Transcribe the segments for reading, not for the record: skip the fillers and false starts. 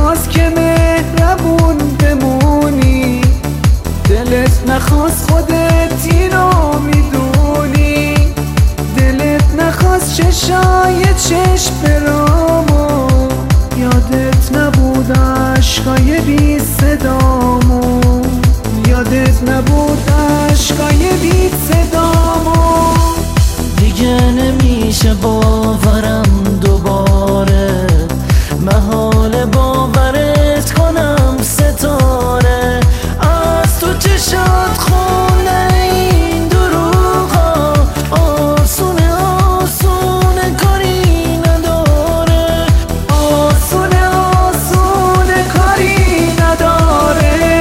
نخواست که مهربون بمونی، دلت نخواست خودت اینو میدونی، دلت نخواست چشای چشم برامو، یادت نبود عشقای بی صدامو، یادت نبود عشقای بی صدامو. دیگه نمیشه باورم دوباره، محال باورت کنم ستاره، از تو چشات خونه این دروغا، آسونه آسونه کاری نداره، آسونه آسونه کاری نداره.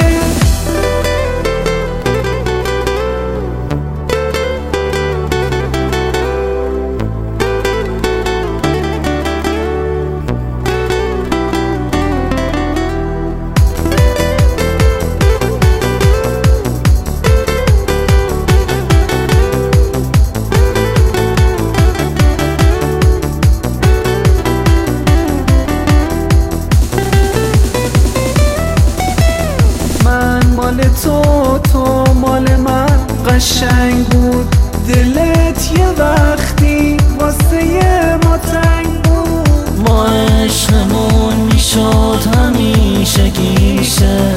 مال تو مال من قشنگ بود، دلت یه وقتی واسه ما تنگ بود، ما عشقمون میشد همیشه گیشه،